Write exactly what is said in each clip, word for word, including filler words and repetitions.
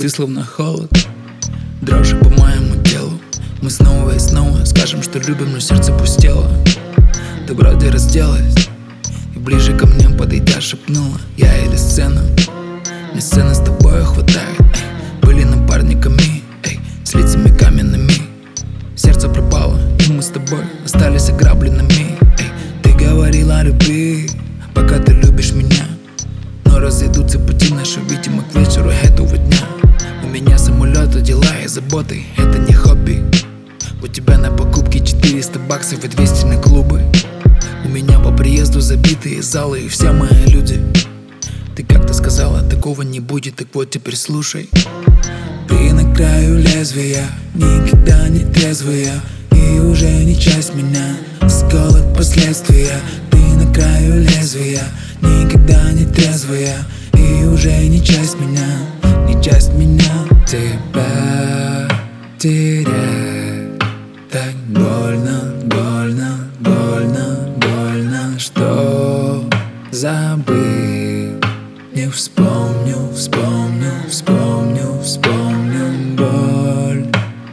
ты словно холод, дрожи по моему телу. Мы снова и снова скажем, что любим, но сердце пустело. Ты вроде разделась и ближе ко мне подойдя шепнула: я или сцена, мне сцены с тобой хватает. Эй, были напарниками, эй, с лицами каменными. Сердце пропало, и мы с тобой остались ограбленными. Эй, ты говорила о любви, пока ты любишь меня, но разойдутся пути наши, видимо, к вечеру этого дня. У меня самолеты, дела и заботы, это не хобби. У тебя на покупки четыреста баксов и двести на клубы. У меня по приезду забитые залы и все мои люди. Ты как-то сказала, такого не будет, так вот теперь слушай. Ты на краю лезвия, никогда не трезвая, и уже не часть меня, осколок последствия. Ты на краю лезвия, никогда не трезвая, и уже не часть меня, не часть меня. Тебя терять так больно, больно, больно, больно, что забыл. Не вспомню, вспомню, вспомню, вспомню боль.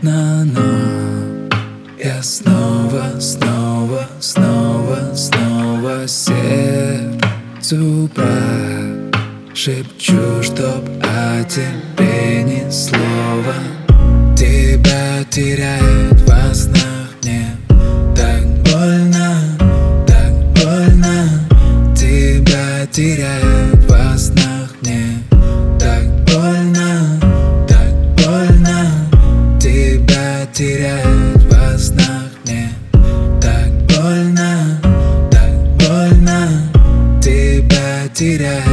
Но я снова, снова, снова, снова сердцу шепчу, чтоб о тебе ни слова. Тебя теряют во снах, мне так больно, так больно. Тебя теряют во снах, мне так больно, так больно. Тебя теряют во снах, мне так больно, так больно. Тебя теряют.